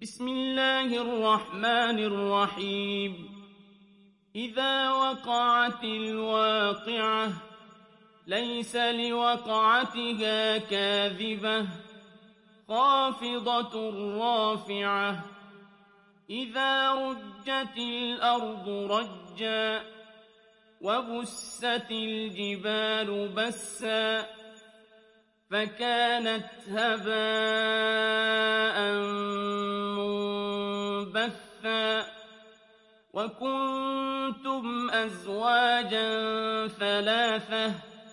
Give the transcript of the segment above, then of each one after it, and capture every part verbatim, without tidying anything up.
بسم الله الرحمن الرحيم إذا وقعت الواقعة ليس لوقعتها كاذبة خافضة رافعة إذا رجت الأرض رجا وبست الجبال بسا فكانت هباء منبثا وكنتم أزواجا ثلاثة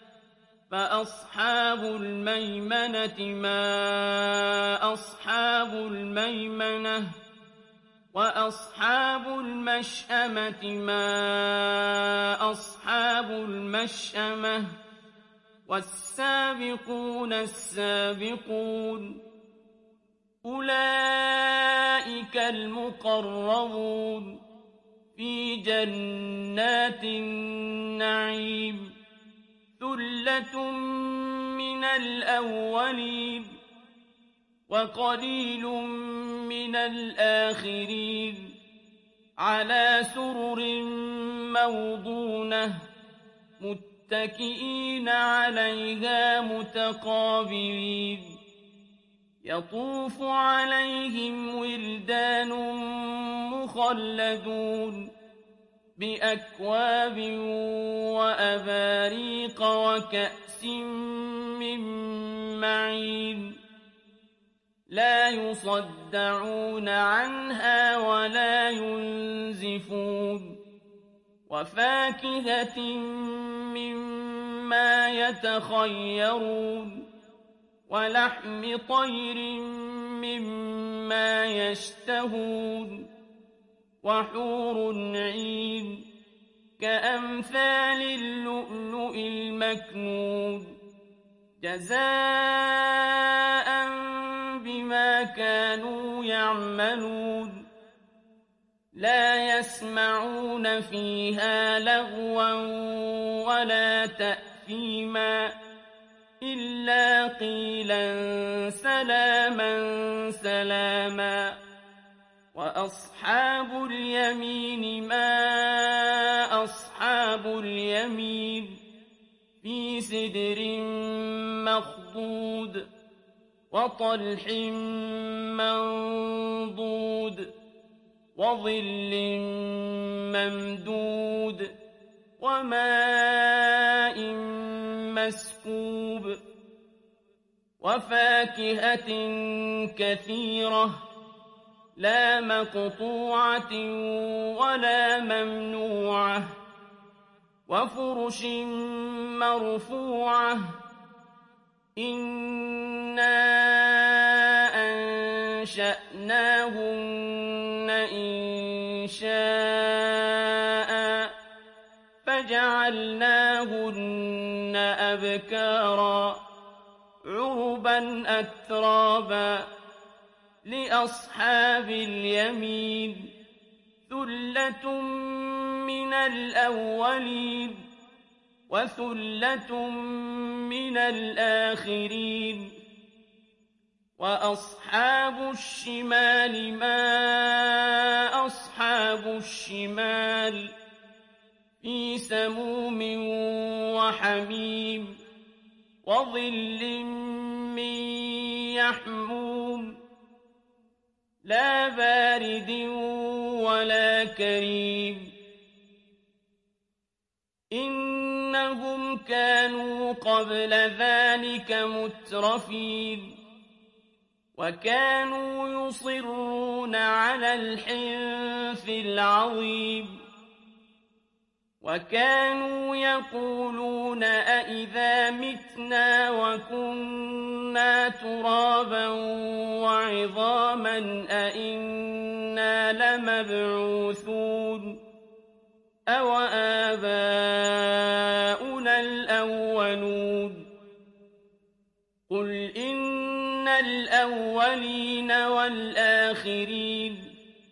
فأصحاب الميمنة ما أصحاب الميمنة وأصحاب المشأمة ما أصحاب المشأمة والسابقون السابقون أولئك المقربون في جنات النعيم ثلة من الأولين وقليل من الآخرين على سرر موضونة متكئين عليها متقابلين يطوف عليهم ولدان مخلدون بأكواب وأباريق وكأس من معين لا يصدعون عنها ولا ينزفون وفاكهة مما يتخيرون ولحم طير مما يشتهون وحور عين كأمثال اللؤلؤ المكنون جزاء بما كانوا يعملون لا يسمعون فيها لغوا ولا تأثيما إلا قيلا سلاما سلاما وأصحاب اليمين ما أصحاب اليمين في سدر مخضود وطلح منضود وظل ممدود وماء مسكوب وفاكهة كثيرة لا مقطوعة ولا ممنوعة وفرش مرفوعة إنا أنشأناهن إنشاء فجعلناهن أبكارا عربا أترابا لأصحاب اليمين ثلة من الأولين وثلة من الآخرين وأصحاب الشمال ما أصحاب الشمال في سموم وحميم وظل من يحموم لا بارد ولا كريم إنهم كانوا قبل ذلك مترفين وكانوا يصرون على الحنث العظيم وكانوا يقولون أئذا متنا وكنا ترابا وعظاما أئنا لمبعوثون أو آباؤنا الأولون قل إن الأولين والآخرين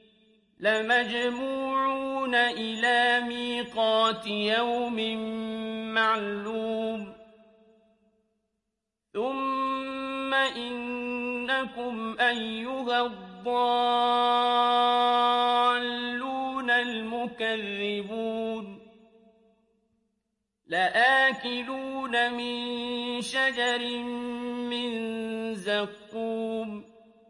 لمجموعون إلى ميقات يوم معلوم ثم إنكم أيها الضالون تكذبون لآكلون من شجر من زقوم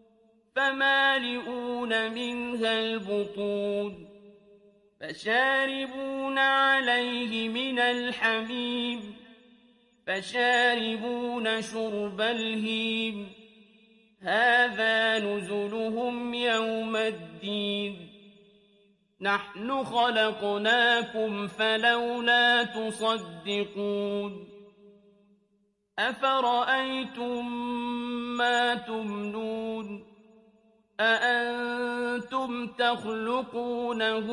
فمالئون منها البطون فشاربون عليه من الحميم فشاربون شرب الهيم هذا نزلهم يوم الدين نحن خلقناكم فلولا تصدقون أفرأيتم ما تمنون أأنتم تخلقونه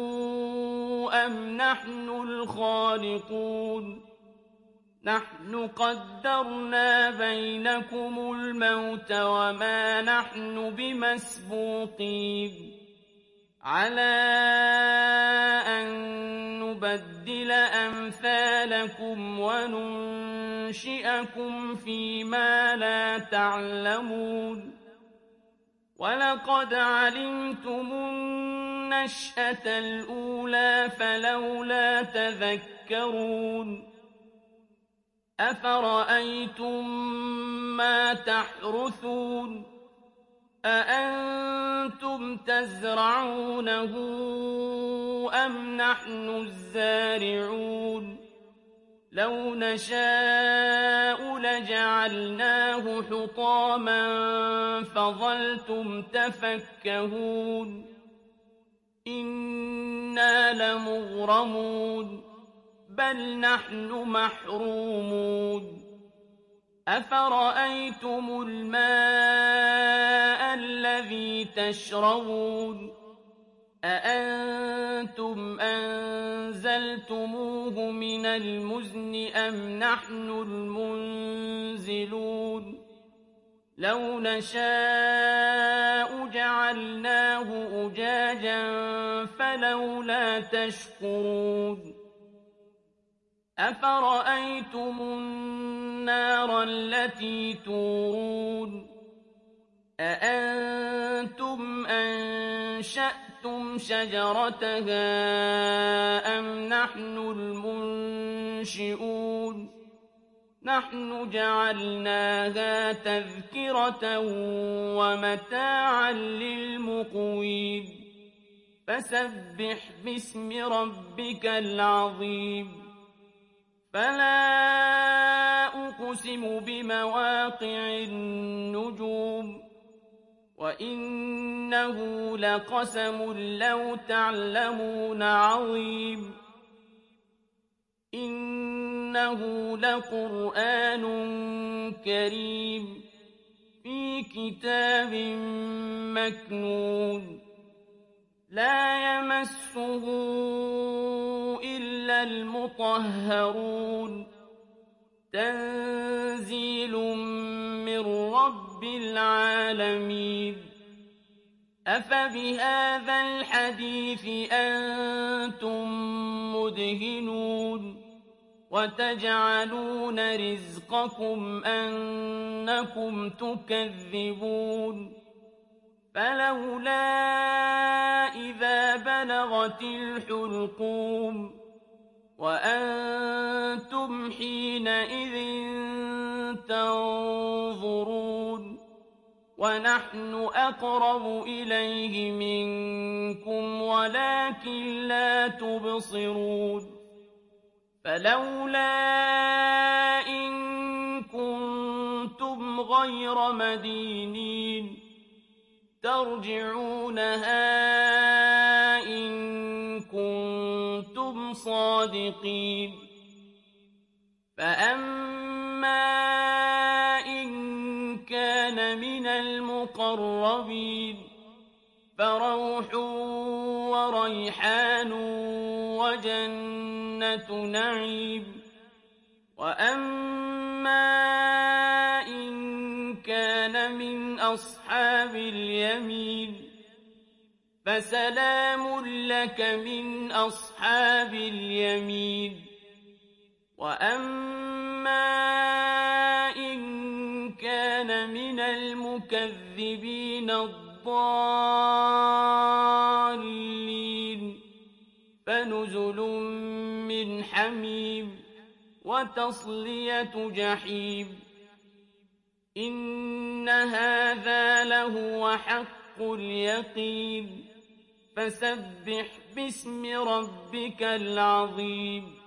أم نحن الخالقون نحن قدرنا بينكم الموت وما نحن بمسبوقين على أن نبدل أمثالكم وننشئكم فيما لا تعلمون ولقد علمتم النشأة الأولى فلولا تذكرون أفرأيتم ما تحرثون أأنتم تزرعونه أم نحن الزارعون لو نشاء لجعلناه حطاما فظلتم تفكهون إنا لمغرمون بل نحن محرومون أفرأيتم الماء الذي تشربون أأنتم أنزلتموه من المزن أم نحن المنزلون لو نشاء جعلناه أجاجا فلولا تشكرون أفرأيتم النار التي تورون أأنتم أنشأتم شجرتها أم نحن المنشئون نحن جعلناها تذكرة ومتاعا للمقوين فسبح باسم ربك العظيم فلا أقسم بمواقع النجوم وإنه لقسم لو تعلمون عظيم إنه لقرآن كريم في كتاب مكنون لا يمسه إلا المطهرون تنزيل من رب العالمين أفبهذا الحديث أنتم مدهنون وتجعلون رزقكم أنكم تكذبون فلولا إذا بلغت الحلقوم وأنتم حينئذ تنظرون ونحن أقرب إليه منكم ولكن لا تبصرون فلولا إن كنتم غير مدينين ترجعونها إن كنتم صادقين فأما إن كان من المقربين فروح وريحان وجنة نعيم وأما إن كان من أصحاب اليمين فسلام لك من أصحاب اليمين وأما إن كان من المكذبين الضالين فنزل من حميم وتصلية جحيم إن هذا لهو حق اليقين فسبح باسم ربك العظيم